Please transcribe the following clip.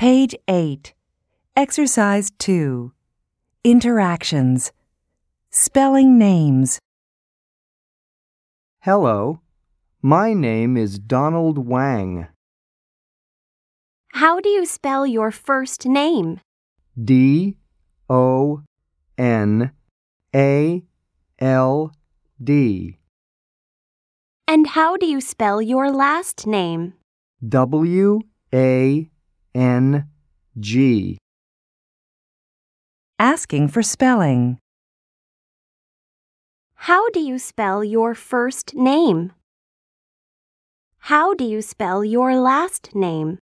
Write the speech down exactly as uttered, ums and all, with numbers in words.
Page eight. Exercise two. Interactions. Spelling names. Hello, my name is Donald Wang. How do you spell your first name? D O N A L D. And how do you spell your last name? W A N G. Asking for spelling. How do you spell your first name? How do you spell your last name?